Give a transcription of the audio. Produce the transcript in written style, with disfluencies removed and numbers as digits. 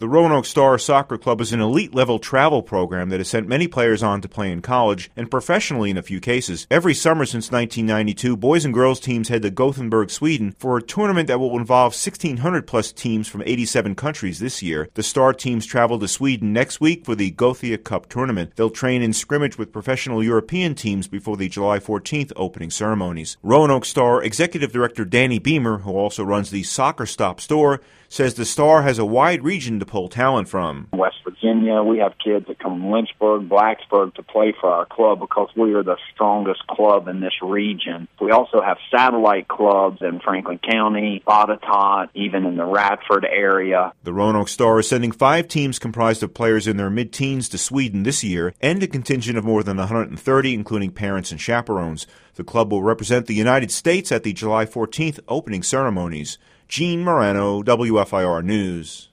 The Roanoke Star Soccer Club is an elite-level travel program that has sent many players on to play in college and professionally in a few cases. Every summer since 1992, boys and girls teams head to Gothenburg, Sweden for a tournament that will involve 1,600-plus teams from 87 countries this year. The Star teams travel to Sweden next week for the Gothia Cup tournament. They'll train in scrimmage with professional European teams before the July 14th opening ceremonies. Roanoke Star Executive Director Danny Beamer, who also runs the Soccer Stop store, says the Star has a wide region to pull talent from. West Virginia, we have kids that come from Lynchburg, Blacksburg to play for our club because we are the strongest club in this region. We also have satellite clubs in Franklin County, Botetourt, even in the Radford area. The Roanoke Star is sending 5 teams comprised of players in their mid-teens to Sweden this year, and a contingent of more than 130, including parents and chaperones. The club will represent the United States at the July 14th opening ceremonies. Gene Morano, WFIR News.